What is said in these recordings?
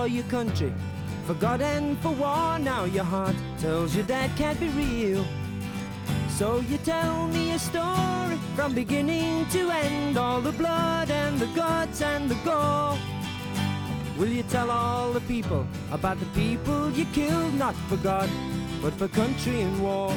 your country, for God and for war. Now your heart tells you that can't be real. So you tell me a story from beginning to end, all the blood and the guts and the gore. Will you tell all the people about the people you killed, not for God, but for country and war?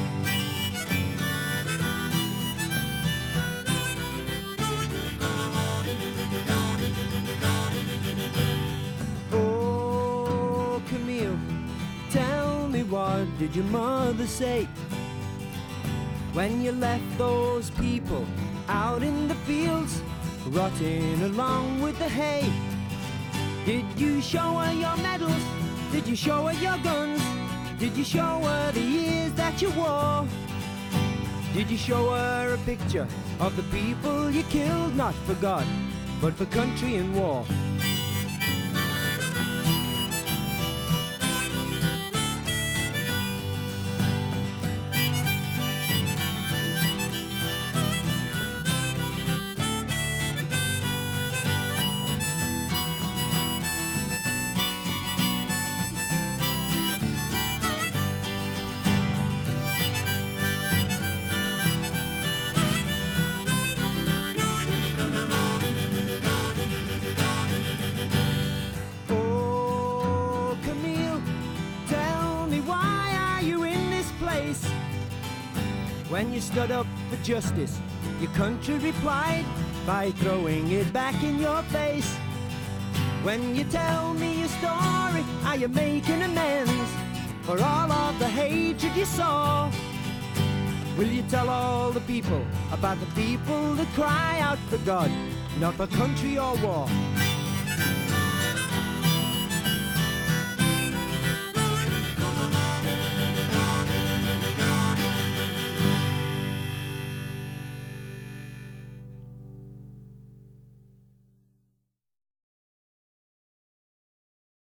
Oh, Camille, tell me, what did your mother say when you left those people out in the fields, rotting along with the hay? Did you show her your medals? Did you show her your guns? Did you show her the years that you wore? Did you show her a picture of the people you killed, not for God, but for country and war? When you stood up for justice, your country replied by throwing it back in your face. When you tell me your story, are you making amends for all of the hatred you saw? Will you tell all the people about the people that cry out for God, not for country or war?